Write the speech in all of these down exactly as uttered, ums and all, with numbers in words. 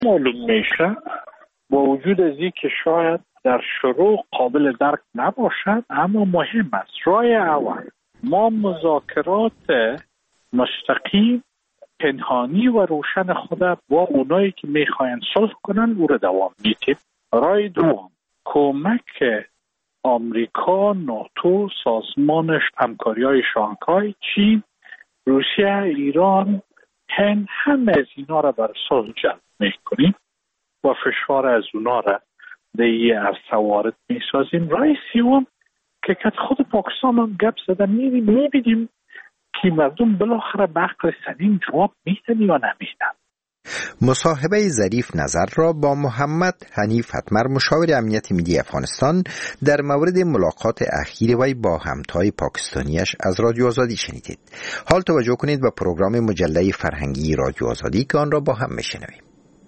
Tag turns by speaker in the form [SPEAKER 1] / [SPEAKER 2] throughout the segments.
[SPEAKER 1] معلوم میشه با وجود از این که شاید در شروع قابل درک نباشد، اما مهم است. راه اول ما مذاکرات مستقیم پنهانی و روشن خود با اونایی که میخواین صلح کنن او را دوام میدیم. راه دوم کمک آمریکا، ناتو، سازمانش، همکاری‌های شانگهای، چین، روسیه، ایران، هند، همه از اینا را بر صلح جلب میکنیم و فشار از اونا را دیگه از سوارد میسازیم. راه سوم که خود پاکستان هم گپ زدن میبینیم که مردم بالاخره به عقل سلیم جواب میدن یا نمیدن.
[SPEAKER 2] مصاحبه ظریف نظر را با محمد حنیف حتمر، مشاور امنیت ملی افغانستان، در مورد ملاقات اخیر وی با همتای پاکستانیش از رادیو آزادی شنیدید. حال توجه کنید به پروگرام مجله فرهنگی رادیو آزادی که آن را با هم میشنویم.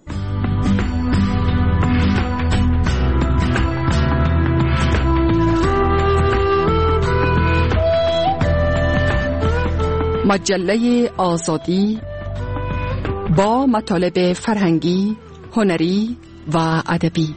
[SPEAKER 3] مجله آزادی با مطالب فرهنگی، هنری و ادبی.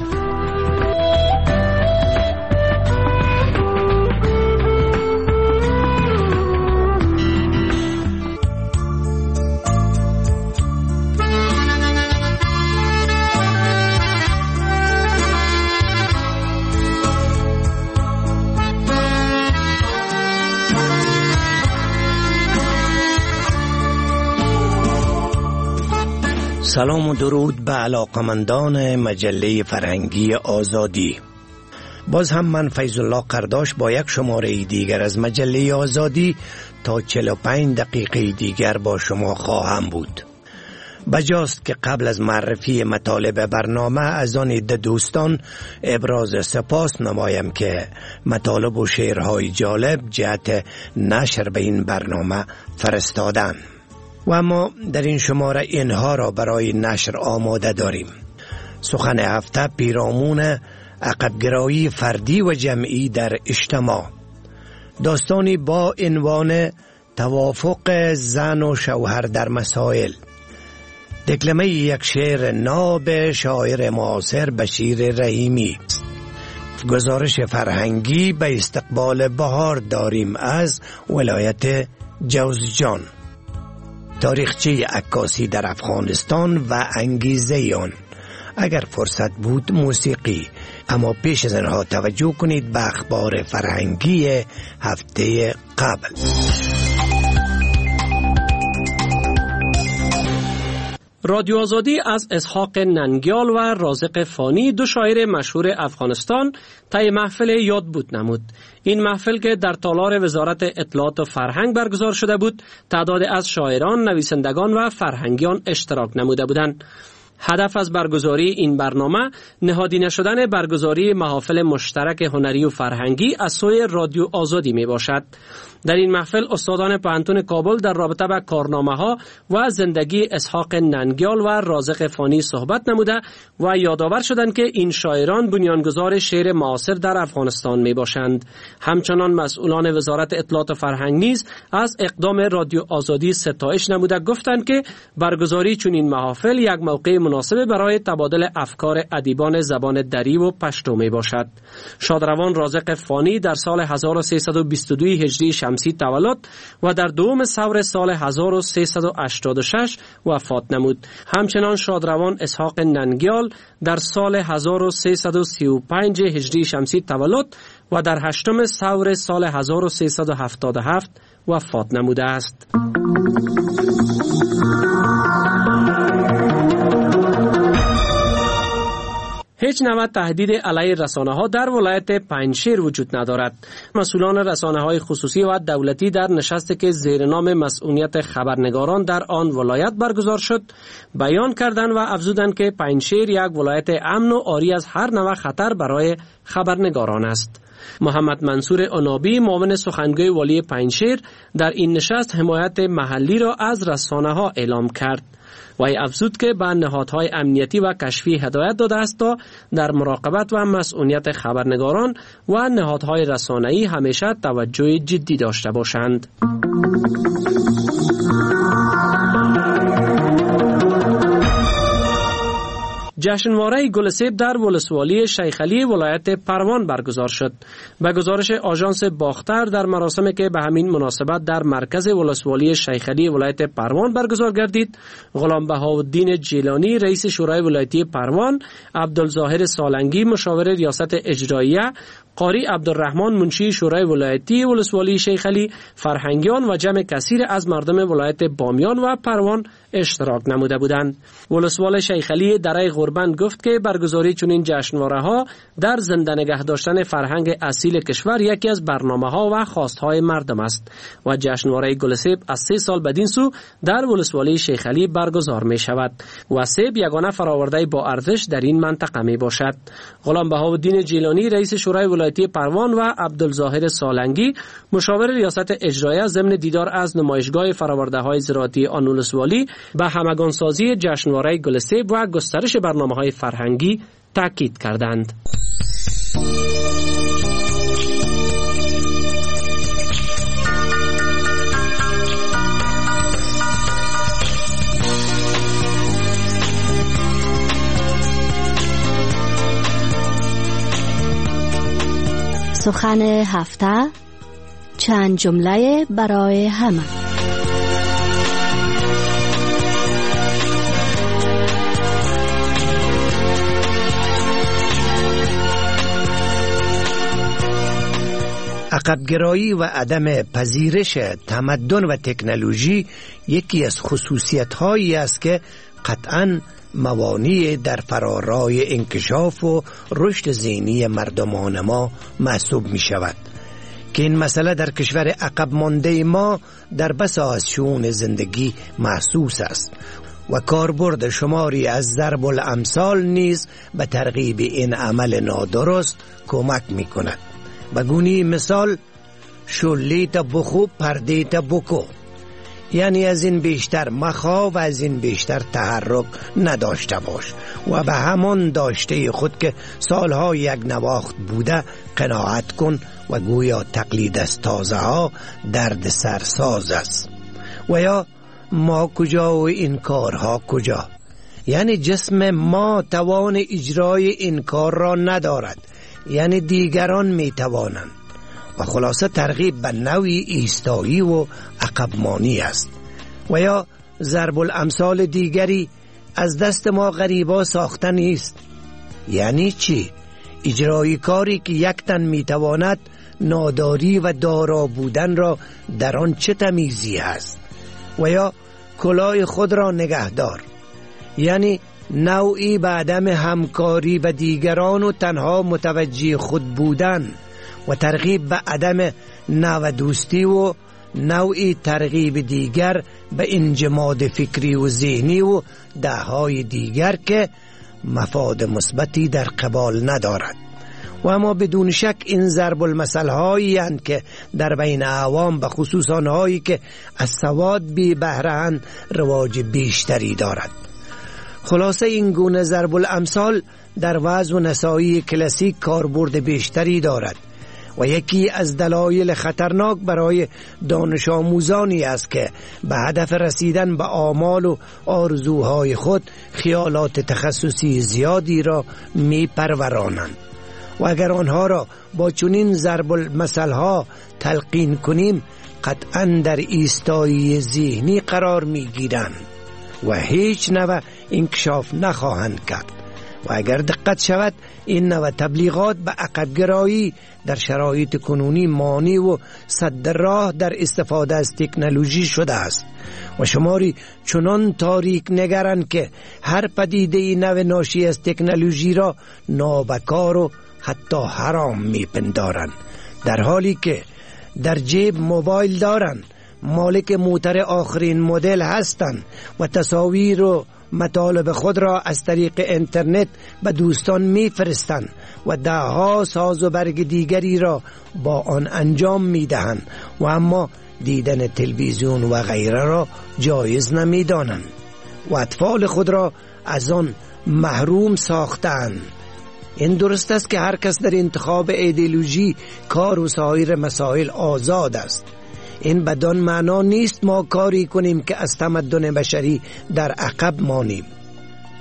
[SPEAKER 4] سلام و درود به علاقمندان مجله فرهنگی آزادی. باز هم من فیض الله قرداش با یک شماره دیگر از مجله آزادی تا چهل و پنج دقیقه دیگر با شما خواهم بود. بجاست که قبل از معرفی مطالب برنامه از آن عده دوستان ابراز سپاس نمایم که مطالب و شعرهای جالب جهت نشر به این برنامه فرستادن. و ما در این شماره اینها را برای نشر آماده داریم: سخن هفته پیرامون عقبگرایی فردی و جمعی در اجتماع، داستانی با عنوان توافق زن و شوهر در مسائل، دکلمه یک شعر ناب شاعر معاصر بشیر رحیمی، گزارش فرهنگی به استقبال بهار داریم از ولایت جوزجان، تاریخچه عکاسی در افغانستان و انگیزه آن، اگر فرصت بود موسیقی. اما پیش از آنها توجه کنید به اخبار فرهنگی هفته قبل.
[SPEAKER 5] رادیو آزادی از اسحاق ننگیال و رازق فانی، دو شاعر مشهور افغانستان، طی محفل یاد بود نمود. این محفل که در تالار وزارت اطلاعات و فرهنگ برگزار شده بود، تعداد از شاعران، نویسندگان و فرهنگیان اشتراک نموده بودند. هدف از برگزاری این برنامه نهادینه شدن برگزاری محافل مشترک هنری و فرهنگی از سوی رادیو آزادی می باشد. در این محفل استادان پوهنتون کابل در رابطه با کارنامه‌ها و زندگی اسحاق ننگیال و رازق فانی صحبت نموده و یادآور شدند که این شاعران بنیانگذار شعر معاصر در افغانستان می باشند. همچنان مسئولان وزارت اطلاعات و فرهنگ نیز از اقدام رادیو آزادی ستایش نموده گفتند که برگزاری چنین محافل یک موقع مناسب برای تبادل افکار ادیبان زبان دری و پشتو می باشد. شادروان رازق فانی در سال هزار و سیصد و بیست و دو هجری شمسی تولد و در دوم ثور سال هزار و سیصد و هشتاد و شش وفات نمود. همچنان شادروان اسحاق ننگیال در سال هزار و سیصد و سی و پنج هجری شمسی تولد و در هشتم ثور سال هزار و سیصد و هفتاد و هفت وفات نموده است. هیچ نوع تهدید علیه رسانه‌ها در ولایت پنجشیر وجود ندارد. مسئولان رسانه‌های خصوصی و دولتی در نشستی که زیر نام مسئولیت خبرنگاران در آن ولایت برگزار شد، بیان کردند و افزودند که پنجشیر یک ولایت امن و عاری از هر نوع خطر برای خبرنگاران است. محمد منصور عنابی، معاون سخنگوی والی پنجشیر، در این نشست حمایت محلی را از رسانه‌ها اعلام کرد. وی افزود که به نهادهای امنیتی و کشفی هدایت داده است تا در مراقبت و مسئولیت خبرنگاران و نهادهای رسانه‌ای همیشه توجه جدی داشته باشند. جشنواره گلسیب در ولسوالی شیخ علی ولایت پروان برگزار شد. به گزارش آژانس باختر، در مراسمی که به همین مناسبت در مرکز ولسوالی شیخ علی ولایت پروان برگزار گردید، غلام بهاءالدین جیلانی رئیس شورای ولایتی پروان، عبدالظاهر سالنگی مشاور ریاست اجراییه، قاری عبدالرحمن منشی شورای ولایتی ولسوالی شیخ علی، فرهنگیان و جمع کثیر از مردم ولایت بامیان و پروان اشتراک نموده بودند. ولسوال شیخ علی دره غربند گفت که برگزاری چنین جشنواره ها در زنده نگه داشتن فرهنگ اصیل کشور یکی از برنامه ها و خواست های مردم است و جشنواره گلسیب از سه سال بدین سو در ولسوالی شیخ علی برگزار می شود و سیب یگانه فراورده با ارزش در این منطقه می باشد. غلام بهاءالدین جیلانی رئیس شورای ولایتی پروان و عبدالظاهر سالنگی مشاور ریاست اجراییه ضمن دیدار از نمایشگاه فراورده های زراعتی آن ولسوالی به همگانسازی جشنواره گلسیب و گسترش برنامه‌های فرهنگی تاکید کردند.
[SPEAKER 6] سخن هفته، چند جمله برای همه.
[SPEAKER 4] عقبگرایی و عدم پذیرش تمدن و تکنولوژی یکی از خصوصیت‌هایی است که قطعاً موانع در فرارای انکشاف و رشد ذهنی مردمان ما محسوب می شود که این مسئله در کشور عقب مانده ما در بسا از شؤون زندگی محسوس است و کاربرد شماری از ضرب الامثال نیز به ترغیب این عمل نادرست کمک می کند. بگونی مثال، شلیت بخو پردیت بکو، یعنی از این بیشتر مخوا و از این بیشتر تحرک نداشته باش و به همان داشته خود که سالها یک نواخت بوده قناعت کن و گویا تقلید از تازه ها درد سرساز است. و یا ما کجا و این کارها کجا، یعنی جسم ما توان اجرای این کار را ندارد، یعنی دیگران می توانند و خلاصه ترغیب به نوعی ایستایی و عقبمانی است. و یا ضرب الامثال دیگری، از دست ما غریبا ساخته نیست. یعنی چی؟ اجرای کاری که یک تن می تواند ناداری و دارا بودن را در آن چه تمیزی است. و یا کلاه خود را نگهدار، یعنی نوعی به عدم همکاری با دیگران و تنها متوجه خود بودن و ترغیب به عدم نوع دوستی و نوعی ترغیب دیگر به انجماد فکری و ذهنی و دههای دیگر که مفاد مثبتی در قبال ندارد. و اما بدون شک این ضرب المثل هایی هستند که در بین عوام به خصوص آنهایی که از سواد بی بهره‌اند رواج بیشتری دارد. خلاصه این گونه ضرب الامثال در وعظ و نصایح کلاسیک کاربرد بیشتری دارد و یکی از دلایل خطرناک برای دانش آموزانی است که به هدف رسیدن به آمال و آرزوهای خود خیالات تخصصی زیادی را می پرورانند و اگر آنها را با چنین ضرب المثل ها تلقین کنیم قطعا در ایستایی ذهنی قرار می گیرند و هیچ نوع انکشاف نخواهند کرد. و اگر دقت شود این نوع تبلیغات به عقبگرایی در شرایط کنونی مانع و سد راه در استفاده از تکنولوژی شده است و شماری چنان تاریک نگرند که هر پدیده نو ناشی از تکنولوژی را نابکار و حتی حرام میپندارند، در حالی که در جیب موبایل دارند، مالک موتر آخرین مدل هستند و تصاویر و مطالب خود را از طریق اینترنت به دوستان میفرستند و دهها ساز و برگ دیگری را با آن انجام میدهند و اما دیدن تلویزیون و غیره را جایز نمیدانند و اطفال خود را از آن محروم ساختند. این درست است که هر کس در انتخاب ایدئولوژی، کار و سایر مسائل آزاد است. این بدان معنا نیست ما کاری کنیم که از تمدن بشری در عقب مانیم.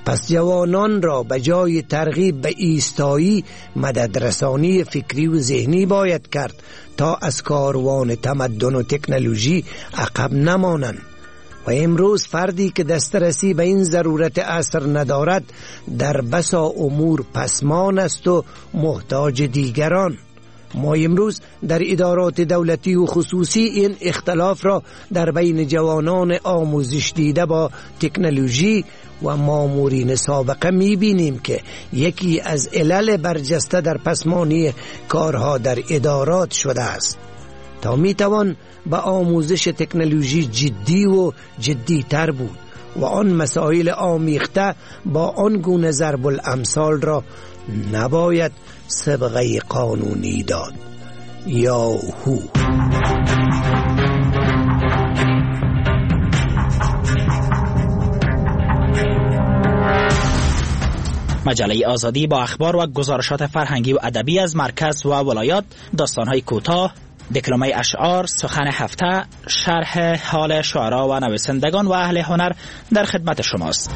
[SPEAKER 4] پس جوانان را به جای ترغیب به ایستایی مددرسانی فکری و ذهنی باید کرد تا از کاروان تمدن و تکنولوژی عقب نمانند. و امروز فردی که دسترسی به این ضرورت عصر ندارد در بسا امور پسمان است و محتاج دیگران. ما امروز در ادارات دولتی و خصوصی این اختلاف را در بین جوانان آموزش دیده با تکنولوژی و مامورین سابقه می‌بینیم که یکی از علل برجسته در پسمانی کارها در ادارات شده است. تا میتوان به آموزش تکنولوژی جدی و جدی تر بود و آن مسائل آمیخته با آن گونه ضرب الامثال را نباید سابقه قانونی داد. یا هو
[SPEAKER 7] مجله آزادی با اخبار و گزارشات فرهنگی و ادبی از مرکز و ولایات، داستان‌های کوتاه، دکلمه اشعار، سخن هفته، شرح حال شعرا و نویسندگان و اهل هنر در خدمت شماست.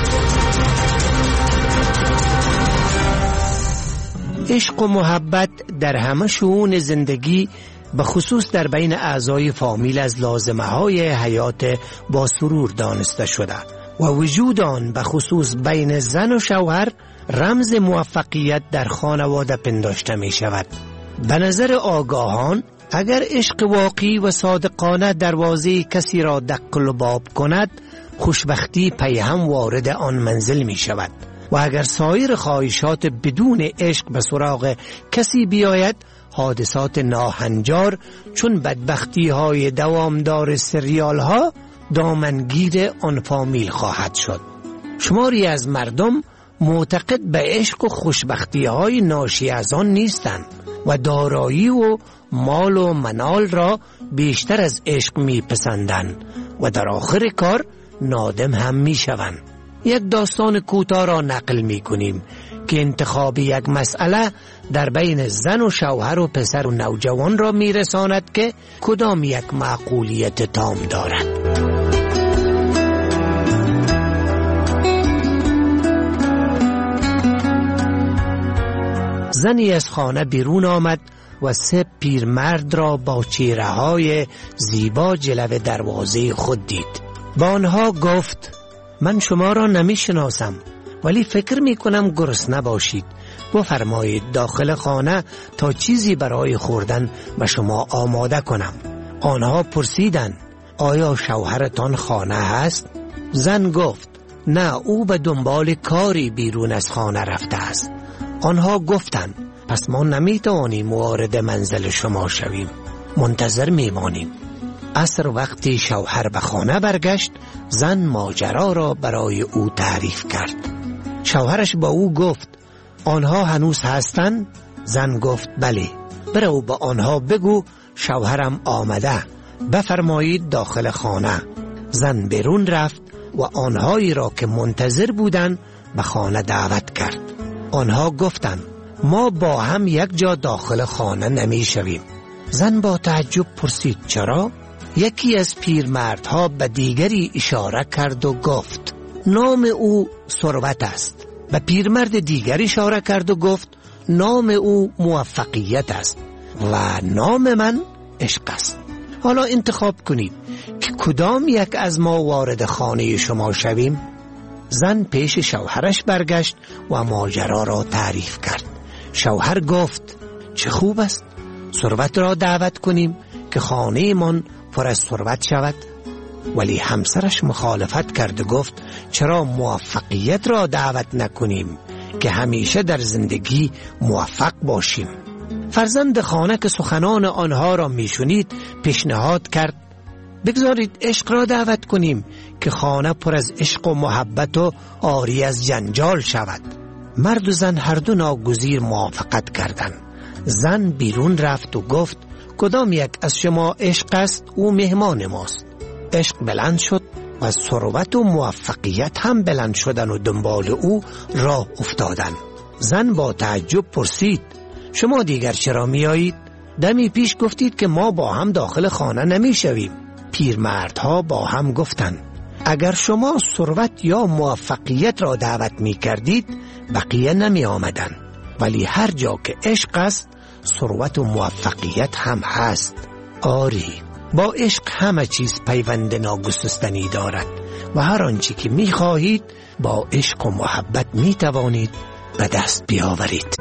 [SPEAKER 4] عشق و محبت در همه شئون زندگی به خصوص در بین اعضای فامیل از لازمه های حیات با سرور دانسته شده و وجود آن به خصوص بین زن و شوهر رمز موفقیت در خانواده پنداشته می شود. به نظر آگاهان اگر عشق واقعی و صادقانه دروازه کسی را دق و باب کند، خوشبختی پی هم وارد آن منزل می شود و اگر سایر خواهشات بدون عشق به سراغ کسی بیاید، حادثات ناهنجار چون بدبختی های دوامدار سریال ها دامنگیر آن فامیل خواهد شد. شماری از مردم معتقد به عشق و خوشبختی های ناشی از آن نیستند و دارایی و مال و منال را بیشتر از عشق می پسندند و در آخر کار نادم هم می شوند. یک داستان کوتاه را نقل می کنیم که انتخاب یک مسئله در بین زن و شوهر و پسر و نوجوان را می رساند که کدام یک معقولیت تام دارد. زنی از خانه بیرون آمد و سه پیرمرد را با چهره های زیبا جلو دروازه خود دید. با آنها گفت: من شما را نمی شناسم، ولی فکر می کنم گرسنه باشید. بفرمایید داخل خانه تا چیزی برای خوردن به شما آماده کنم. آنها پرسیدند: آیا شوهرتان خانه هست؟ زن گفت: نه، او به دنبال کاری بیرون از خانه رفته است. آنها گفتند: پس ما نمی توانیم وارد منزل شما شویم، منتظر می مانیم. عصر وقتی شوهر به خانه برگشت، زن ماجرا را برای او تعریف کرد. شوهرش با او گفت: آنها هنوز هستند؟ زن گفت: بله. برو با آنها بگو شوهرم آمده، بفرمایید داخل خانه. زن بیرون رفت و آنهایی را که منتظر بودند به خانه دعوت کرد. آنها گفتند: ما با هم یک جا داخل خانه نمی شویم. زن با تعجب پرسید: چرا؟ یکی از پیرمردها به دیگری اشاره کرد و گفت: نام او ثروت است. به پیرمرد دیگر اشاره کرد و گفت: نام او موفقیت است و نام من عشق است. حالا انتخاب کنید که کدام یک از ما وارد خانه شما شویم؟ زن پیش شوهرش برگشت و ماجرا را تعریف کرد. شوهر گفت: چه خوب است، ثروت را دعوت کنیم که خانه من پر از ثروت شود. ولی همسرش مخالفت کرد و گفت: چرا موفقیت را دعوت نکنیم که همیشه در زندگی موفق باشیم؟ فرزند خانه که سخنان آنها را میشنید پیشنهاد کرد: بگذارید عشق را دعوت کنیم که خانه پر از عشق و محبت و عاری از جنجال شود. مرد و زن هر دو ناگزیر موافقت کردند. زن بیرون رفت و گفت: کدام یک از شما عشق است؟ او مهمان ماست. عشق بلند شد و ثروت و موفقیت هم بلند شدن و دنبال او راه افتادند. زن با تعجب پرسید: شما دیگر چرا می آیید؟ دمی پیش گفتید که ما با هم داخل خانه نمی شویم. پیرمردها با هم گفتند: اگر شما ثروت یا موفقیت را دعوت می کردید بقیه نمی آمدن، ولی هر جا که عشق است ثروت و موفقیت هم هست. آری، با عشق همه چیز پیوند ناگسستنی دارد و هر آنچه که می خواهید با عشق و محبت می توانید به دست بیاورید.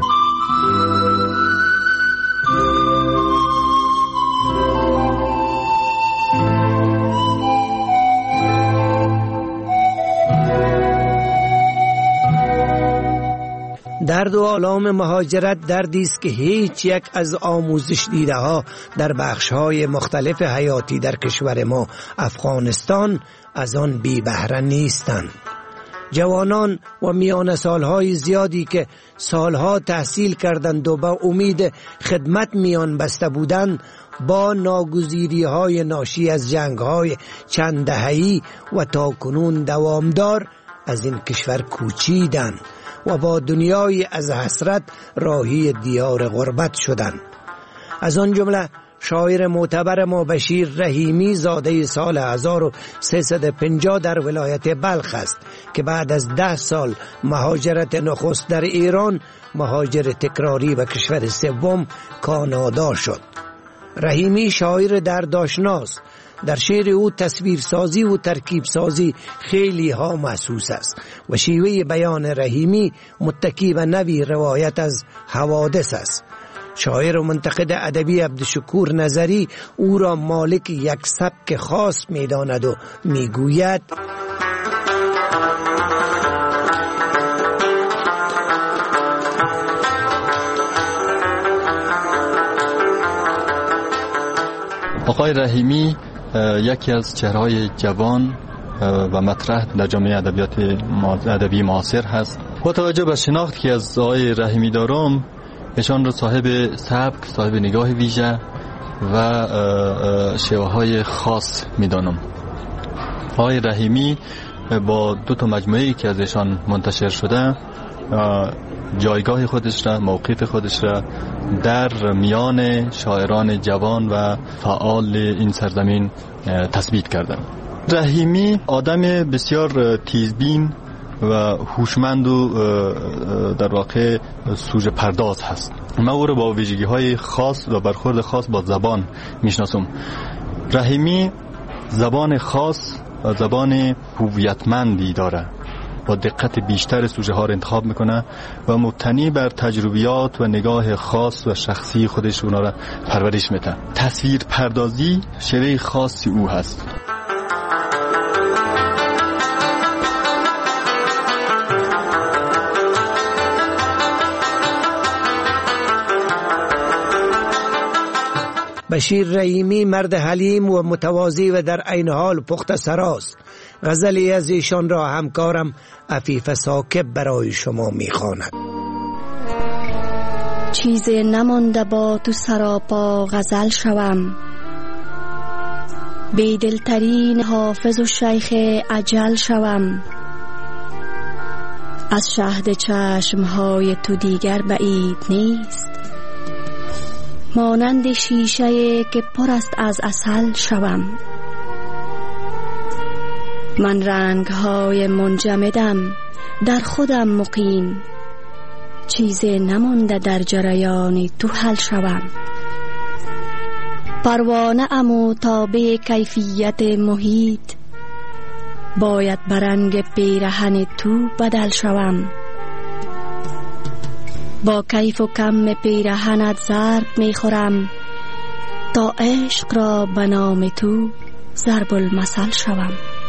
[SPEAKER 4] درد و آلام مهاجرت دردی است که هیچ یک از آموزش دیده ها در بخش های مختلف حیاتی در کشور ما افغانستان از آن بی بهره نیستند. جوانان و میان سالهای زیادی که سالها تحصیل کردند و با امید خدمت میان بسته بودند، با ناگزیری های ناشی از جنگ های چند دهه‌ای و تاکنون دوامدار از این کشور کوچیدند و با دنیای از حسرت راهی دیار غربت شدند. از آن جمله شاعر معتبر ما بشیر رحیمی زاده سال هزار و سیصد و پنجاه در ولایت بلخ است که بعد از ده سال مهاجرت نخست در ایران مهاجر تکراری و کشور سوم کانادا شد. رحیمی شاعر دردآشناست. در شعر او تصویرسازی و ترکیب سازی خیلی ها محسوس است و شیوه بیان رحیمی متکی و نوی روایت از حوادث است. شاعر و منتقد ادبی عبدالشکور نظری او را مالک یک سبک خاص می داند و می گوید
[SPEAKER 8] آقای رحیمی یکی از چهره‌های جوان و مطرح در جامعه ادبیات ادبی معاصر هست. با توجه به شناختی که از آقای رحیمی دارم، ایشان را صاحب سبک، صاحب نگاه ویژه و شیوه‌های خاص می‌دانم. آقای رحیمی با دو تا مجموعه‌ای که از ایشان منتشر شده جایگاه خودش را، موقف خودش را در میان شاعران جوان و فعال این سرزمین تثبیت کردن. رحیمی آدم بسیار تیزبین و هوشمند و در واقع سوژه پرداز هست. من او را با ویژگی‌های خاص و برخورد خاص با زبان میشناسم. رحیمی زبان خاص و زبان هویتمندی داره. با دقت بیشتر سوژه ها را انتخاب میکنه و مبتنی بر تجربیات و نگاه خاص و شخصی خودش اونا را پرورش میده. تصویر پردازی شیوه خاصی او هست.
[SPEAKER 4] بشیر رحیمی مرد حلیم و متواضع و در عین حال پخته سراست. غزلی از ایشان را همکارم عفیف ثاقب برای شما میخواند.
[SPEAKER 6] چیز نمانده با تو سراپا غزل شوم، بیدلترین حافظ و شیخ اجل شوم. از شهد چشمهای تو دیگر بعید نیست، مانند شیشه که پر است از عسل شوم. من رنگ‌های منجمدم در خودم مقیم، چیز نمانده در جریان تو حل شوم. پروانه ام و تابع کیفیت محیط، باید برنگ پیرهن تو بدل شوم. با کیف و کم پیرهنت ضرب میخورم، تا عشق را به نام تو ضرب المثل شوم.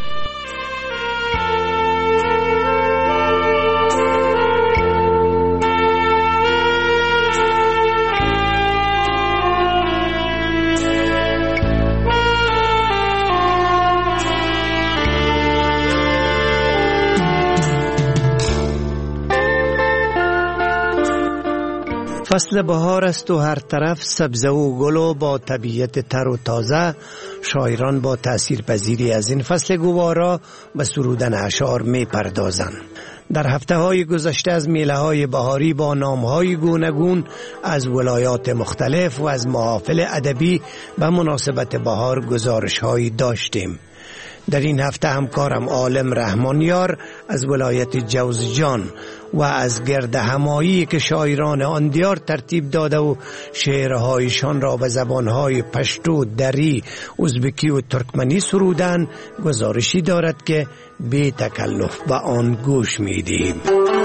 [SPEAKER 4] فصل بهار است و هر طرف سبزه و گل و با طبیعت تر و تازه. شاعران با تأثیر پذیری از این فصل گوارا به سرودن اشعار می پردازند. در هفته های گذشته از میله های بهاری با نام های گوناگون از ولایات مختلف و از محافل ادبی به مناسبت بهار گزارش هایی داشتیم. در این هفته همکارم عالم رحمانیار از ولایت جوزجان و از گرد همایی که شاعران آن دیار ترتیب داده و شعرهایشان را به زبانهای پشتو، دری، ازبکی و ترکمنی سرودن گزارشی دارد که بی تکلف به آن گوش می‌دهیم.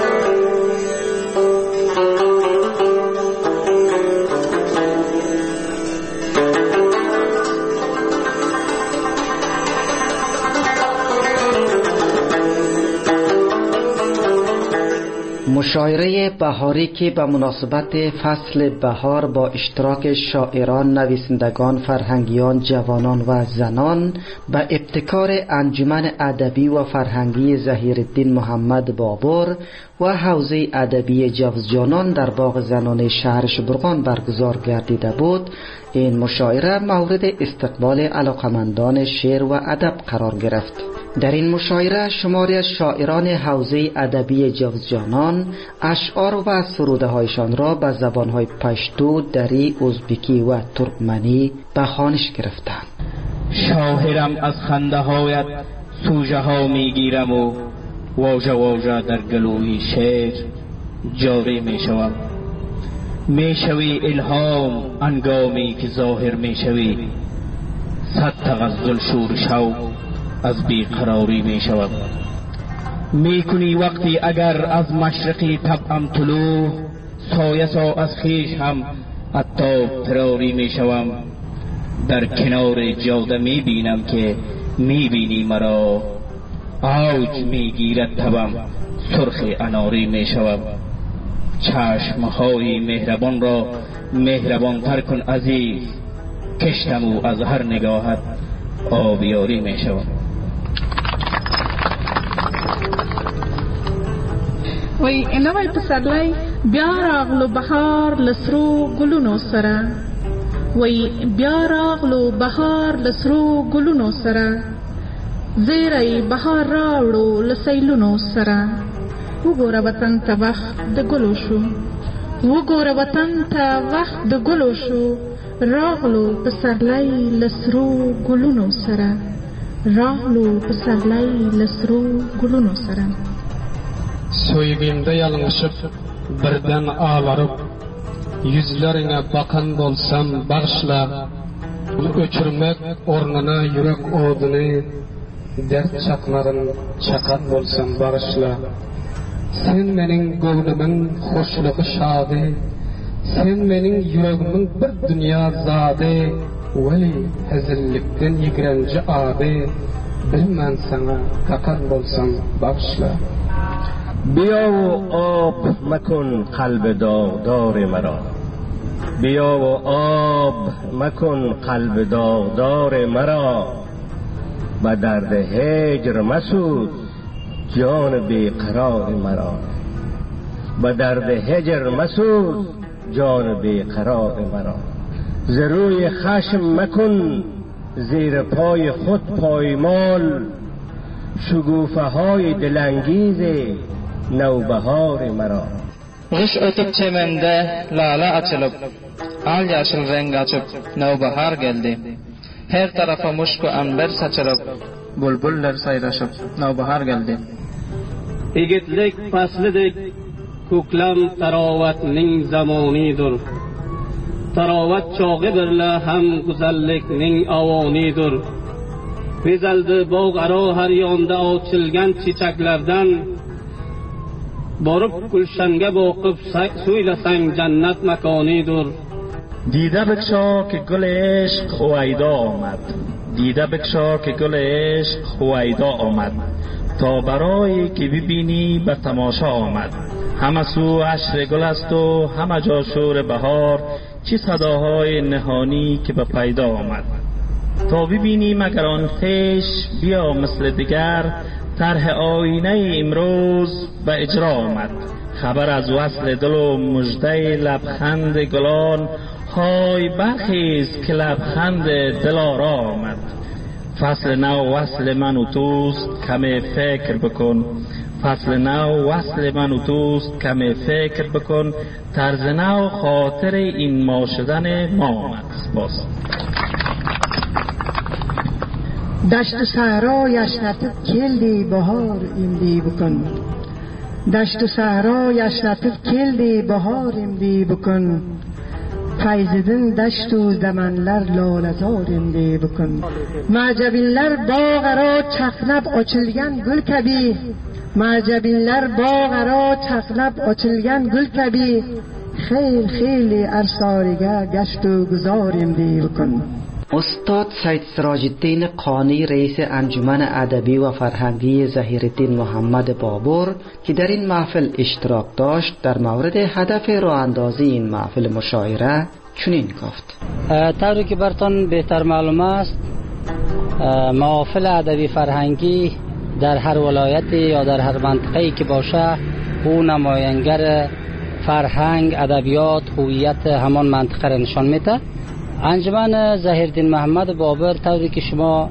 [SPEAKER 9] مشاعره بهاری که به مناسبت فصل بهار با اشتراک شاعران، نویسندگان، فرهنگیان، جوانان و زنان به ابتکار انجمن ادبی و فرهنگی ظهیرالدین محمد بابر و حوزه ادبی جوزجانان در باغ زنان شهر شبرغان برگزار گردیده بود. این مشاعره مورد استقبال علاقمندان شعر و ادب قرار گرفت. در این مشاعره شماری از شاعران حوزه ادبی جوزجانان اشعار و سروده هایشان را به زبانهای پشتو، دری، ازبکی و ترکمنی به خوانش گرفتند.
[SPEAKER 10] شاهرم از خنده هایت سوژه ها میگیرم و واژه واژه در گلوی شعر جاری میشوم. میشوی الهام انگامی که ظاهر میشوی، صد تغزل شور شو از بیقراری میشوم. میکنی وقتی اگر از مشرقی طبعم طلوع، سایه سا از خیش هم عطاب تراری میشوم. در کنار جاده میبینم که میبینی مرا، اوج میگیرد تبم سرخ اناری میشوم. چشمهای مهربان را مهربان تر کن عزیز، کشتم او از هر نگاهت آبیاری میشوم.
[SPEAKER 11] وی نوی پسرلی بیا راغلو بهار لسرو گلونو سره، وی بیا راغلو بهار لسرو گلونو سره، زیری بهار راوړو لسیلونو سره. وګوره وطن ته وخت د ګلو شو، وګوره وطن ته وخت د ګلو شو، راغلو پسرلی لسرو گلونو سره، راغلو پسرلی لسرو گلونو سره.
[SPEAKER 12] Soygimde yalınışıp birden ağlarıp, yüzlerine bakan bolsam bağışla, öçürmek ornuna yürek odunu, dert çakların çakan bolsam bağışla. Sen menin gönlümün hoşluğu şadı, sen menin yüreğimin bir dünya zadı, veli hezillikten yigrenci adı, bilmem sana kakan bolsam bağışla.
[SPEAKER 10] بیا و آب مکن قلب داغدار مرا، بیا و آب مکن قلب داغدار مرا. به درد هجر مسوز جان بیقرار مرا، به درد هجر مسوز جان بیقرار مرا. ز روی خشم مکن زیر پای خود پایمال، شگوفه های دلانگیز نوبهار مرا.
[SPEAKER 13] Kış ötüp çemende lale açılıp, al yaşıl renk açıp navbahar geldi. Her tarafa muşku amber saçılıp, bülbüller sayraşıp navbahar geldi.
[SPEAKER 5] Yigitlik faslidik, ko'klam tarovatning zamonidir. Tarovat chog'idirla ham go'zallikning avonidir. Bezaldi bog' aro har yonda ochilgan chechaklardan, borib gulshanga boqib so'ylasang jannat makonidir.
[SPEAKER 10] دیده بکشا که گل عشق هویدا آمد، دیده بکشا که گل عشق هویدا آمد، تا برای که ببینی به تماشا آمد. همه سو عشر گل است و همه جا شور بهار، چه صداهای نهانی که به پیدا آمد. تا ببینی مگر آن خویش بیا مثل دیگر، طرح آینه امروز به اجرا آمد. خبر از وصل دل و مژده لبخند گلان، های برخیز که لبخند دلارا آمد. فصل نو وصل من و توست کمی فکر بکن، فصل نو وصل من و توست کمی فکر بکن، طرز نو خاطر این ما شدن ما آمد. باز
[SPEAKER 14] دشت و صحرایش لطف کلدی بهار امدی بکن دشت و صحرایش لطف کلدی بهار امدی بکن فیزدن دشت و زمنلر لالزار امدی بکن معجبینلر باغ را چخنب açılgan gül kabi معجبینلر باغ را چخنب açılgan gül kabi خیل خیلی ارسارگه گشت و گذار امدی بکن.
[SPEAKER 9] استاد سید سراج الدین قانی رئیس انجمن ادبی و فرهنگی ظهیرالدین محمد بابر که در این محفل اشتراک داشت در مورد هدف راه اندازی این محفل مشاعره چنین گفت:
[SPEAKER 15] طوری که برتون بهتر معلوم است محافل ادبی فرهنگی در هر ولایتی یا در هر منطقه‌ای که باشه او نماینگر فرهنگ، ادبیات، هویت همان منطقه را نشان میده. انجمن ظهیرالدین محمد بابر طوری که شما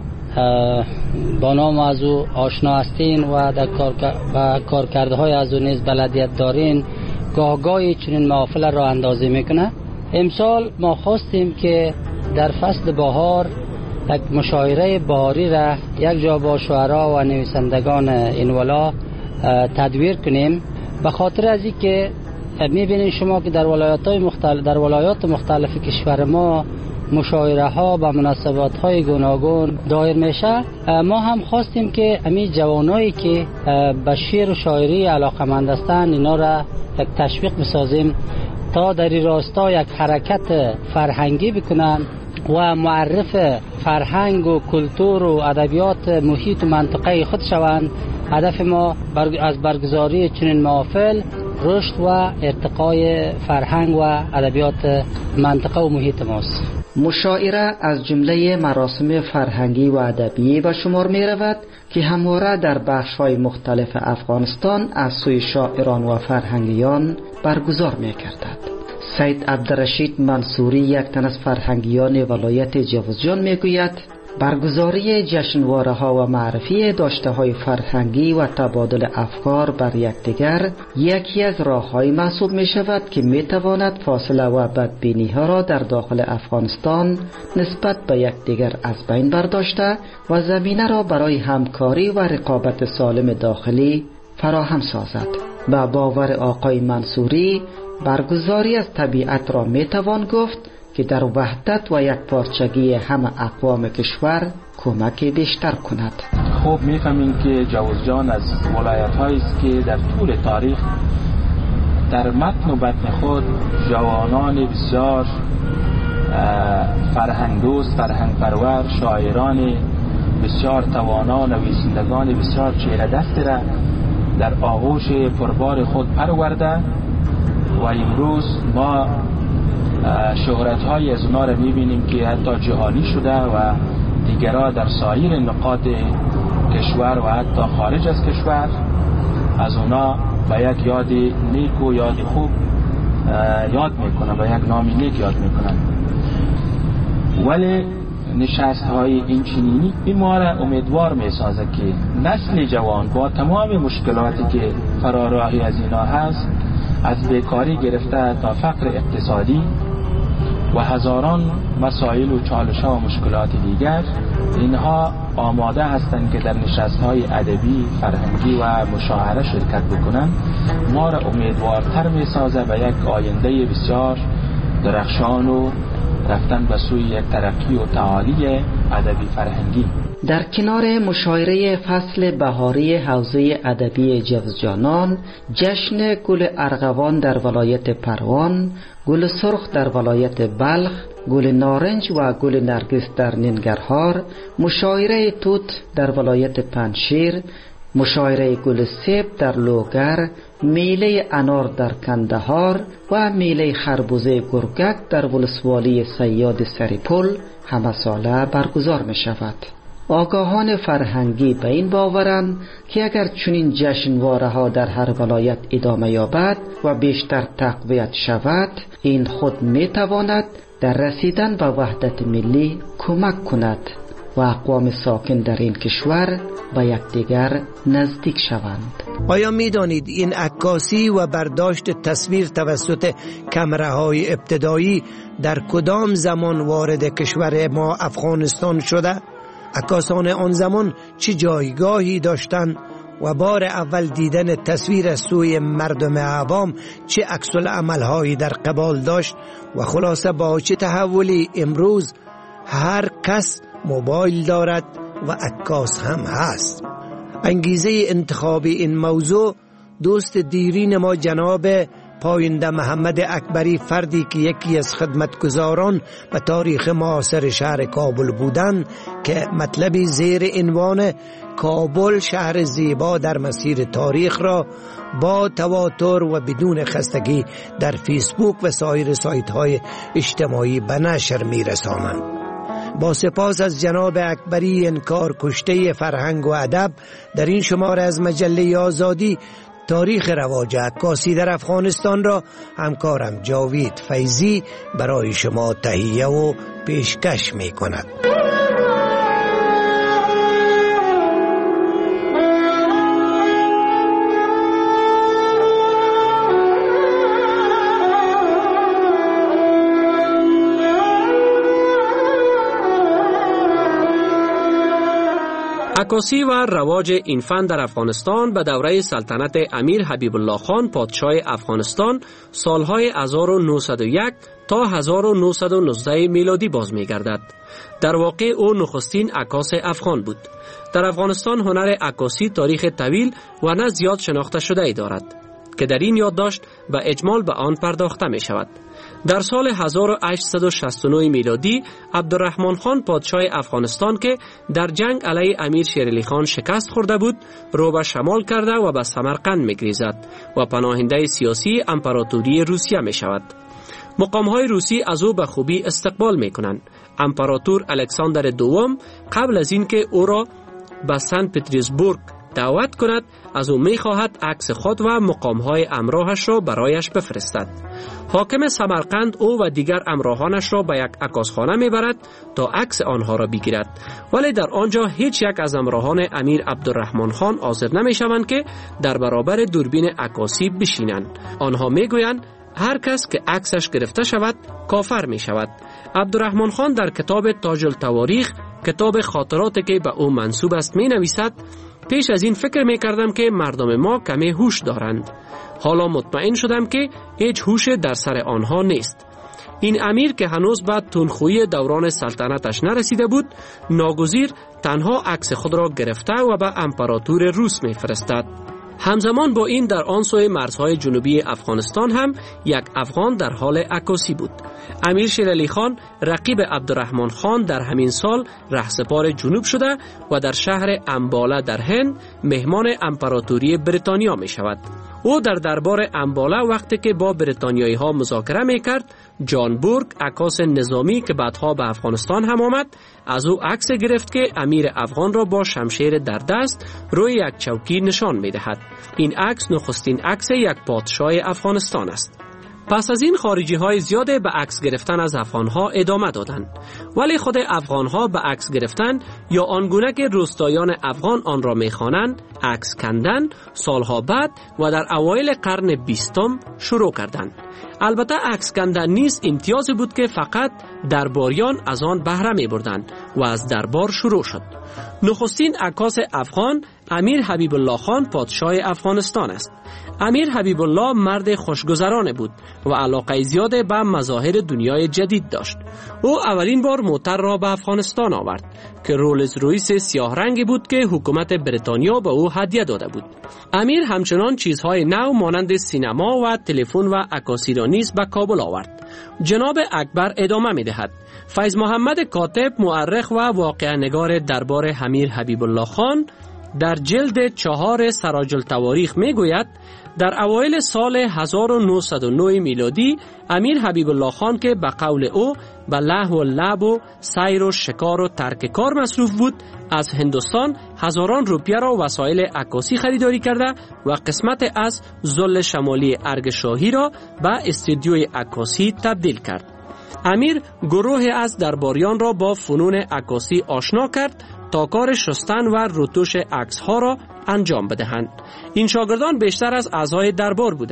[SPEAKER 15] با نام از او آشنا هستین و در کار کارکردهای از او نیز بلدیت دارین، گاه گاهی چنین محافل را اندازی میکنه. امسال ما خواستیم که در فصل بهار یک مشاعره بهاری را یک جا با شعرا و نویسندگان این ولا تدویر کنیم، به خاطر از این که میبینین شما که در ولایات‌های مختلف در ولایات مختلف کشور ما مشاعره ها و مناسبات های گوناگون دایر میشه. ما هم خواستیم که امی جوانایی که به شعر و شاعری علاقمند هستند اینا را یک تشویق بسازیم تا در این راستا یک حرکت فرهنگی بکنن و معرف فرهنگ و کلتور و ادبیات محیط و منطقه خود شوند. هدف ما از برگزاری چنین محافل رشد و ارتقای فرهنگ و ادبیات منطقه و محیط ماست.
[SPEAKER 9] مشاعره از جمله مراسم فرهنگی و ادبی به شمار می رود که همواره در بخش‌های مختلف افغانستان از سوی شاعران و فرهنگیان برگزار می گردد. سید عبدالرشید منصوری، یک تن از فرهنگیان ولایت جوزجان، می گوید برگزاری جشنواره ها و معرفی داشته های فرهنگی و تبادل افکار بر یکدیگر یکی از راه های محسوب می شود که می تواند فاصله و بدبینی ها را در داخل افغانستان نسبت به یکدیگر از بین برداشته و زمینه را برای همکاری و رقابت سالم داخلی فراهم سازد. با باور آقای منصوری برگزاری از طبیعت را می توان گفت که در وحدت و یک پارچگی همه اقوام کشور کمک بیشتر کند.
[SPEAKER 16] خوب میفهمیم که جوزجان از ولایت هایی است که در طول تاریخ در متن و بطن خود جوانان بسیار فرهنگ دوست، فرهنگ پرور، شاعران بسیار توانا، نویسندگان بسیار چهره دست را در آغوش پربار خود پرورده و امروز ما شهرت های از اونا را میبینیم که حتی جهانی شده و دیگرها در سایر نقاط کشور و حتی خارج از کشور از اونا با یک یاد نیک و یاد خوب یاد میکنن، با یک نام نیک یاد میکنن. ولی نشست های این چنینی این ما را امیدوار میسازه که نسل جوان با تمام مشکلاتی که فراراهی از اینا هست، از بیکاری گرفته تا فقر اقتصادی و هزاران مسائل و چالش ها و مشکلات دیگر، اینها آماده هستند که در نشست های ادبی، فرهنگی و مشاعره شرکت بکنند. ما را امیدوارتر می سازه به یک آینده بسیار درخشان و رفتن به سوی یک ترقی و تعالی ادبی فرهنگی.
[SPEAKER 9] در کنار مشاعره فصل بهاری حوزه ادبی جوزجانان، جشن گل ارغوان در ولایت پروان، گل سرخ در ولایت بلخ، گل نارنج و گل نرگس در ننگرهار، مشاعره توت در ولایت پنجشیر، مشاعره گل سیب در لوگر، میله انار در کندهار و میله خربوزه گرگک در ولسوالی صیاد سریپل همه ساله برگزار می شود. آگاهان فرهنگی به این باورند که اگر چنین جشنواره ها در هر ولایت ادامه یابد و بیشتر تقویت شود، این خود می تواند در رسیدن به وحدت ملی کمک کند و اقوام ساکن در این کشور به یکدیگر نزدیک شوند.
[SPEAKER 4] آیا می دانید این عکاسی و برداشت تصویر توسط کامراهای ابتدایی در کدام زمان وارد کشور ما افغانستان شده؟ عکاسان آن زمان چه جایگاهی داشتند و بار اول دیدن تصویر از سوی مردم عوام چه عکس العمل‌هایی در قبال داشت و خلاصه با چه تحولی امروز هر کس موبایل دارد و عکاس هم هست. انگیزه انتخاب این موضوع دوست دیرین ما جناب پاینده محمد اکبری، فردی که یکی از خدمتگزاران به تاریخ معاصر شهر کابل بودند که مطلبی زیر عنوان کابل شهر زیبا در مسیر تاریخ را با تواتر و بدون خستگی در فیسبوک و سایر سایت های اجتماعی به نشر می رسانند. با سپاس از جناب اکبری، انکار کشته فرهنگ و ادب، در این شماره از مجله آزادی تاریخ رواج عکاسی در افغانستان را همکارم جاوید فیضی برای شما تهیه و پیشکش می کند.
[SPEAKER 5] عکاسی و رواج این فن در افغانستان به دوره سلطنت امیر حبیب الله خان پادشاه افغانستان سالهای هزار و نهصد و یک تا هزار و نهصد و نوزده میلادی باز می گردد. در واقع او نخستین عکاس افغان بود. در افغانستان هنر عکاسی تاریخ طویل و نه زیاد شناخته شده ای دارد که در این یادداشت به اجمال به آن پرداخته می شود. در سال هزار و هشتصد و شصت و نه میلادی عبدالرحمن خان پادشاه افغانستان که در جنگ علیه امیر شیرعلی خان شکست خورده بود، رو به شمال کرده و به سمرقند می‌گریزد و پناهنده سیاسی امپراتوری روسیه می شود. مقام‌های روسی از او به خوبی استقبال می‌کنند. امپراتور الکساندر دوم قبل از اینکه او را به سن پترزبورگ دعوت کند، از او می‌خواهد عکس خود و مقام‌های همراهش را برایش بفرستد. حاکم سمرقند او و دیگر همراهانش را به یک عکاسخانه میبرد تا عکس آنها را بگیرد، ولی در آنجا هیچ یک از همراهان امیر عبدالرحمن خان حاضر نمیشوند که در برابر دوربین عکاسی بشینند. آنها میگویند هر کس که عکسش گرفته شود کافر می شود. عبدالرحمن خان در کتاب تاج التواریخ، کتاب خاطراتی که به او منسوب است، می نویسد پیش از این فکر می کردم که مردم ما کمی هوش دارند. حالا مطمئن شدم که هیچ هوش در سر آنها نیست. این امیر که هنوز به تندخویی دوران سلطنتش نرسیده بود، ناگزیر تنها عکس خود را گرفته و به امپراتور روس می فرستد. همزمان با این در آن سوی مرزهای جنوبی افغانستان هم یک افغان در حال عکاسی بود. امیر شیرعلی خان رقیب عبدالرحمن خان در همین سال رهسپار جنوب شده و در شهر امباله در هند مهمان امپراتوری بریتانیا می شود. او در دربار امباله وقتی که با بریتانیایی ها مذاکره می کرد، جان بورگ عکاس نظامی که بعدها به افغانستان هم آمد، از او عکس گرفت که امیر افغان را با شمشیر در دست روی یک چوکی نشان می دهد. این عکس نخستین عکس یک پادشاه افغانستان است. پس از این خارجی های زیاده به عکس گرفتن از افغان ها ادامه دادند، ولی خود افغان ها به عکس گرفتن یا آنگونه که روستایان افغان آن را میخوانند عکس کندن سالها بعد و در اوایل قرن بیستم شروع کردند. البته عکس کندن نیز امتیازی بود که فقط درباریان از آن بهره می بردند و از دربار شروع شد. نخستین عکاس افغان امیر حبیب الله خان پادشاه افغانستان است. امیر حبیب الله مرد خوشگذرانه بود و علاقه زیاد به مظاهر دنیای جدید داشت. او اولین بار موتر را به افغانستان آورد که رولز رویس سیاه رنگی بود که حکومت بریتانیا به او هدیه داده بود. امیر همچنان چیزهای نو مانند سینما و تلفن و عکاسی را نیز به کابل آورد. جناب اکبر ادامه می دهد. فیض محمد کاتب، مورخ و واقعه نگار دربار امیر حبیب الله خان در جلد چهار سراج التواریخ می گوید در اوایل سال هزار و نهصد و نه میلادی امیر حبیب الله خان که به قول او به لهو و لعب و سیر و شکار و ترک کار مصروف بود، از هندوستان هزاران روپیه را وسایل عکاسی خریداری کرده و قسمت از زل شمالی ارگ شاهی را به استودیوی عکاسی تبدیل کرد. امیر گروه از درباریان را با فنون عکاسی آشنا کرد تا کار شستن و رتوش عکس ها را انجام بدهند. این شاگردان بیشتر از اعضای دربار بودند.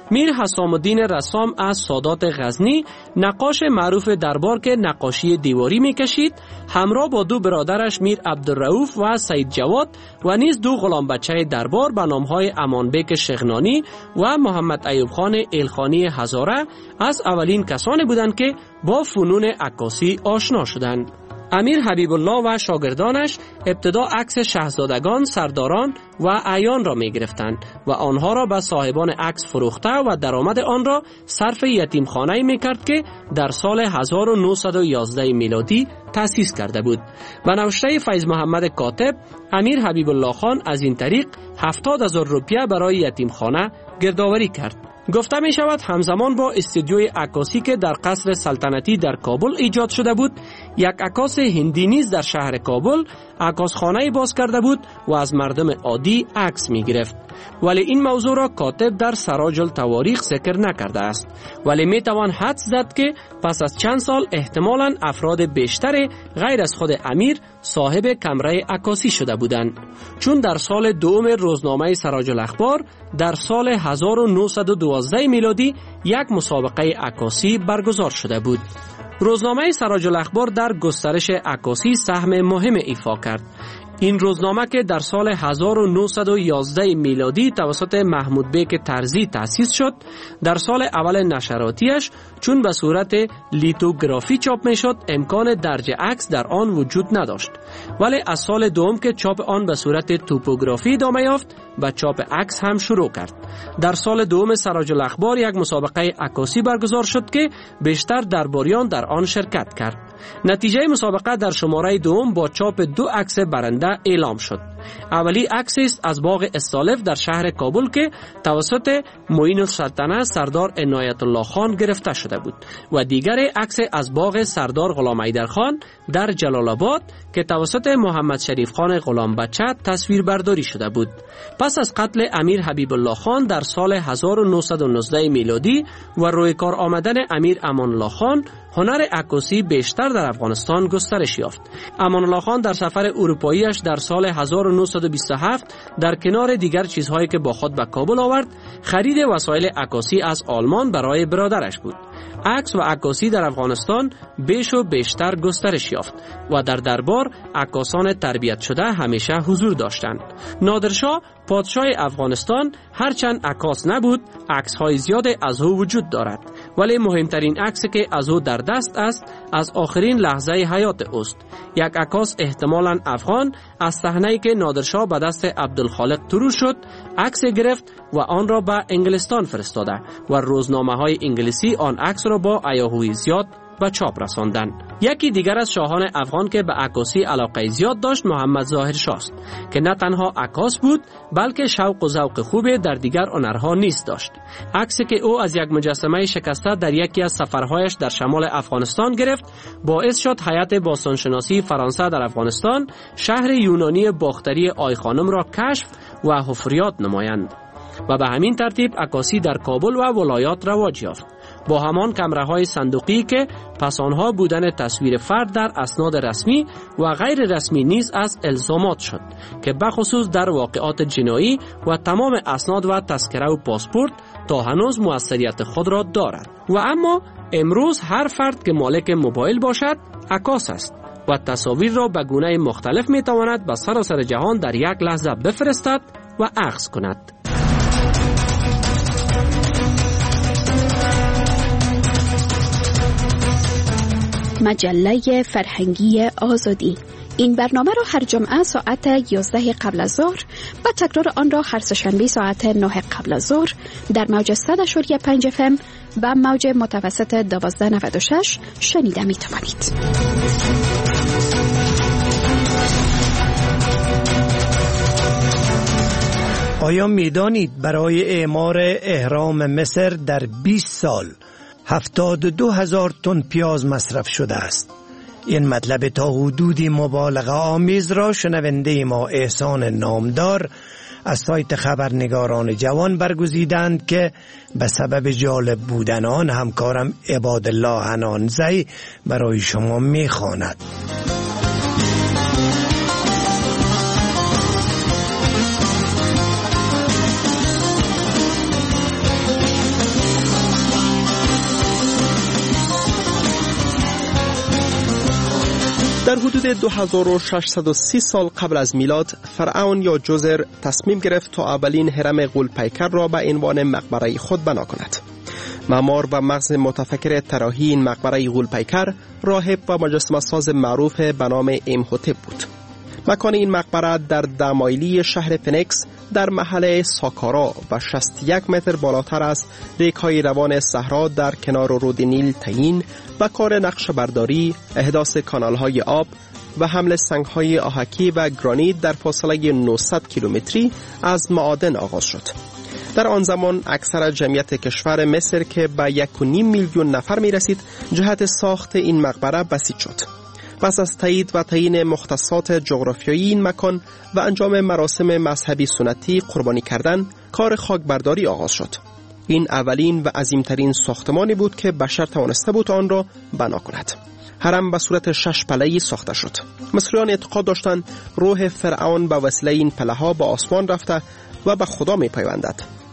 [SPEAKER 5] میر حسام الدین رسام از سادات غزنی، نقاش معروف دربار که نقاشی دیواری میکشید، همراه با دو برادرش میر عبدالرؤوف و سید جواد و نیز دو غلام بچه دربار به نامهای امانبک شغنانی و محمد ایوب خان ایلخانی هزاره از اولین کسانی بودند که با فنون عکاسی آشنا شدند. امیر حبیب الله و شاگردانش ابتدا عکس شاهزادگان، سرداران و اعیان را می گرفتند و آنها را به صاحبان عکس فروخته و درآمد آن را صرف یتیمخانه‌ای می کرد که در سال هزار و نهصد و یازده میلادی تأسیس کرده بود. به نوشته فیض محمد کاتب، امیر حبیب الله خان از این طریق هفتاد هزار روپیه برای یتیمخانه گردآوری کرد. گفته می شود همزمان با استودیوی عکاسی که در قصر سلطنتی در کابل ایجاد شده بود، یک عکاس هندی نیز در شهر کابل عکاسخانه باز کرده بود و از مردم عادی عکس می گرفت. ولی این موضوع را کاتب در سراج التواریخ ذکر نکرده است، ولی می توان حدس زد که پس از چند سال احتمالاً افراد بیشتر غیر از خود امیر صاحب کمره عکاسی شده بودند، چون در سال دوم روزنامه سراج الاخبار در سال هزار و نهصد و دوازده میلادی یک مسابقه عکاسی برگزار شده بود. روزنامه سراج الاخبار در گسترش عکاسی سهم مهم ایفا کرد. این روزنامه که در سال هزار و نهصد و یازده میلادی توسط محمود بیک ترزی تأسیس شد، در سال اول نشراتیش چون به صورت لیتوگرافی چاپ می شد امکان درج عکس در آن وجود نداشت، ولی از سال دوم که چاپ آن به صورت توپوگرافی ادامه یافت و چاپ عکس هم شروع کرد. در سال دوم سراج الاخبار یک مسابقه عکاسی برگزار شد که بیشتر درباریان در آن شرکت کرد. نتیجه مسابقه در شماره دوم با چاپ دو عکس برنده اعلام شد. اولی عکسی است از باغ استالف در شهر کابل که توسط معین السلطنه سردار عنایت الله خان گرفته شده بود و دیگر عکس از باغ سردار غلام حیدر خان در جلال آباد که توسط محمد شریف خان غلام بچه تصویر برداری شده بود. پس از قتل امیر حبیب الله خان در سال هزار و نهصد و نوزده میلادی و روی کار آمدن امیر امان الله خان، هنر عکاسی بیشتر در افغانستان گسترش یافت. امان الله خان در سفر اروپاییش در سال هزار و نهصد و بیست و هفت در کنار دیگر چیزهایی که با خود به کابل آورد، خرید وسایل عکاسی از آلمان برای برادرش بود. عکس و عکاسی در افغانستان بیش و بیشتر گسترش یافت و در دربار عکاسان تربیت شده همیشه حضور داشتند. نادرشاه پادشاه افغانستان هرچند عکاس نبود، عکس‌های زیاد از او وجود دارد، ولی مهمترین عکسی که از او در دست است از آخرین لحظه حیات اوست. یک عکاس احتمالاً افغان از صحنه‌ای که نادرشاه به دست عبدالخالق طلوع شد عکس گرفت و آن را به انگلستان فرستاده و روزنامه‌های انگلیسی آن عکس را با هیاهوی زیاد به چاپ رساندند. یکی دیگر از شاهان افغان که به عکاسی علاقه زیاد داشت محمد ظاهر شاه است که نه تنها عکاس بود بلکه شوق و ذوق خوبی در دیگر هنرها نیز داشت. عکسی که او از یک مجسمه شکسته در یکی از سفرهایش در شمال افغانستان گرفت باعث شد هیئت باستانشناسی فرانسه در افغانستان شهر یونانی باختری آی خانم را کشف و حفریات نمایند و به همین ترتیب عکاسی در کابل و ولایات رواج یافت. با همان کمره‌های صندوقی که پس آنها بودن تصویر فرد در اسناد رسمی و غیر رسمی نیز از الزامات شد که بخصوص در واقعات جنایی و تمام اسناد و تذکره و پاسپورت تا هنوز موثریت خود را دارد. و اما امروز هر فرد که مالک موبایل باشد عکاس است و تصاویر را به گونه مختلف میتواند به سراسر جهان در یک لحظه بفرستد و اخذ کند.
[SPEAKER 17] مجله فرهنگی آزادی. این برنامه را هر جمعه ساعت یازده قبل از ظهر و تکرار آن را هر سه‌شنبه ساعت نه قبل از ظهر در موج صد و پنج اف ام و موج متوسط دوازده نود و شش شنیده می توانید.
[SPEAKER 4] آیا می دانید برای اعمار اهرام مصر در بیست سال هفتاد و دو هزار تن پیاز مصرف شده است؟ این مطلب تا حدودی مبالغه آمیز را شنونده ما احسان نامدار از سایت خبرنگاران جوان برگزیدند که به سبب جالب بودن آن همکارم عبادالله حنانزی برای شما می‌خواند.
[SPEAKER 18] در حدود دو هزار و ششصد و سی سال قبل از میلاد فرعون یا جزر تصمیم گرفت تا اولین هرم غول‌پیکر را به عنوان مقبره خود بنا کند. معمار و مغز متفکر طراحی این مقبره غول‌پیکر راهب و مجسمه ساز معروف به نام امحوتپ بود. مکان این مقبره در ده مایلی شهر فنیکس در محله ساکارا و شصت و یک متر بالاتر از ریگ‌های روان صحرا در کنار رود نیل تعیین و کار نقشه برداری، احداث کانال‌های آب و حمل سنگ‌های آهکی و گرانیت در فاصله نهصد کیلومتری از معادن آغاز شد. در آن زمان اکثر جمعیت کشور مصر که به یک و نیم میلیون نفر می رسید جهت ساخت این مقبره بسیج شد. پس از تایید و تعیین مختصات جغرافیایی این مکان و انجام مراسم مذهبی سنتی قربانی کردن، کار خاکبرداری آغاز شد. این اولین و عظیمترین ساختمانی بود که بشر توانسته بود آن را بنا کند. هرم به صورت شش پله‌ای ساخته شد. مصریان اعتقاد داشتند روح فرعون به وسیله این پله‌ها به آسمان رفته و به خدا می پیوندد.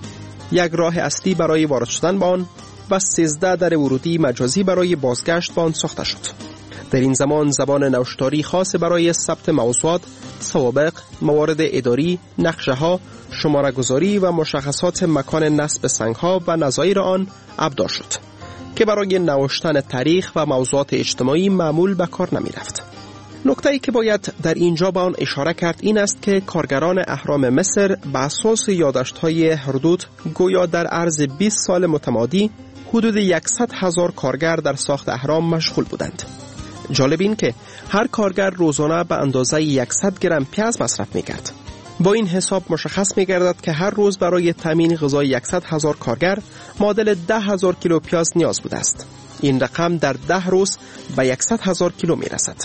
[SPEAKER 18] یک راه اصلی برای وارد شدن به آن و سیزده در ورودی مجازی برای بازگشت به آن ساخته شد. در این زمان زبان نوشتاری خاص برای ثبت موضوعات، سوابق، موارد اداری، نقشه‌ها، شماره‌گذاری و مشخصات مکان نصب سنگ‌ها و نظایر آن ابداع شد که برای نوشتن تاریخ و موضوعات اجتماعی معمول به کار نمی رفت. نکته‌ای که باید در اینجا به آن اشاره کرد این است که کارگران اهرام مصر به اساس یادداشت‌های هرودوت گویا در عرض بیست سال متمادی حدود صد هزار کارگر در ساخت اهرام مشغول بودند. جالب این که هر کارگر روزانه به اندازه صد گرم پیاز مصرف می‌کرد. با این حساب مشخص می‌گردد که هر روز برای تامین غذای صد هزار کارگر معادل ده هزار کیلو پیاز نیاز بوده است. این رقم در ده روز به صد هزار کیلو می‌رسد.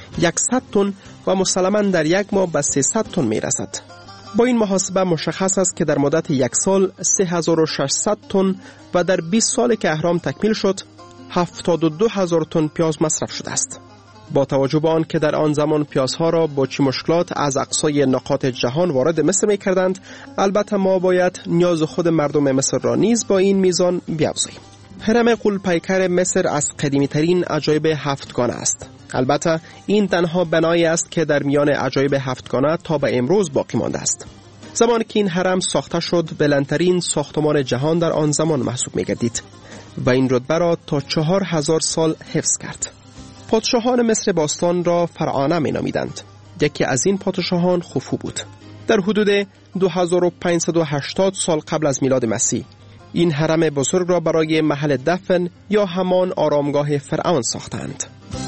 [SPEAKER 18] صد تن و مسلماً در یک ماه به سیصد تن می‌رسد. با این محاسبه مشخص است که در مدت یک سال سه هزار و ششصد تن و در بیست سال که اهرام تکمیل شد هفتاد و دو هزار تن پیاز مصرف شده است. با توجه به آن که در آن زمان پیازها را با چی مشکلات از اقصای نقاط جهان وارد مصر می کردند، البته ما باید نیاز خود مردم مصر را نیز با این میزان بیافزاییم. هرم غول‌پیکر مصر از قدیمی ترین عجایب هفتگانه است. البته این تنها بنایی است که در میان عجایب هفتگانه تا به امروز باقی مانده است. زمانی که این هرم ساخته شد بلندترین ساختمان جهان در آن زمان محسوب می گردید و این رتبه را تا چهار هزار سال حفظ کرد. پادشاهان مصر باستان را فرعانه می نامیدند. یکی از این پادشاهان خوفو بود. در حدود دو هزار و پانصد و هشتاد سال قبل از میلاد مسیح این هرم بزرگ را برای محل دفن یا همان آرامگاه فرعون ساختند.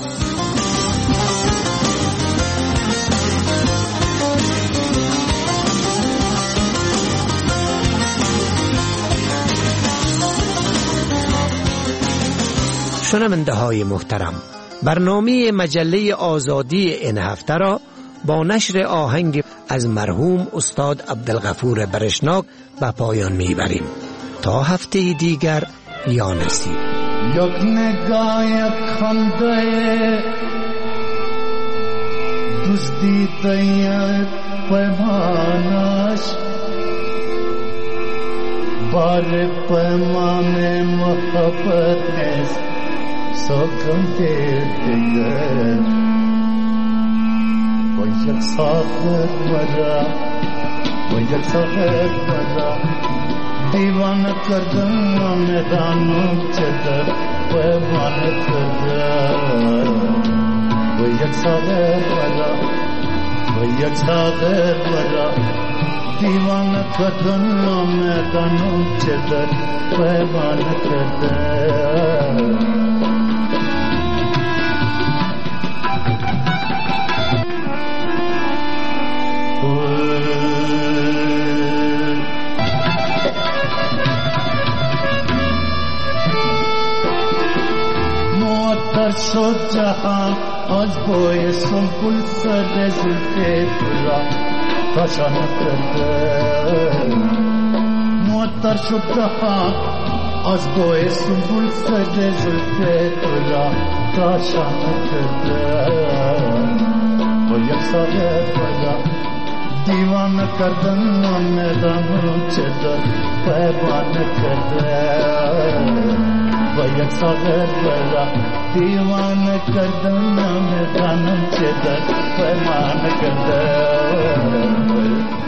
[SPEAKER 4] شنونده های محترم، برنامه مجله آزادی این هفته را با نشر آهنگ از مرحوم استاد عبدالغفور برشناک به پایان میبریم. تا هفته دیگر، یا نصیب.
[SPEAKER 19] یک نگاه یک خنده دزدیده یک پیمانش بار پیمان محبت نیست سکم دیگر و یک ساخت مرا و یک ساخت مرا دیوان کردن میدانم چطور پیمان کردن و یک ساخت مرا و یک ساخت مرا دیوان کردن میدانم چطور پیمان کردن معطر شد جهان از بوی سنبل سر زلف تو را تشان کرده معطر شد جهان از بوی سنبل سر زلف تو را تشان کرده و یک ساله بدا دیوان کردن میدانم چطور پیمان کرده و یک ساغر برا دیوان کردن نام دانم چه در فرمان کردن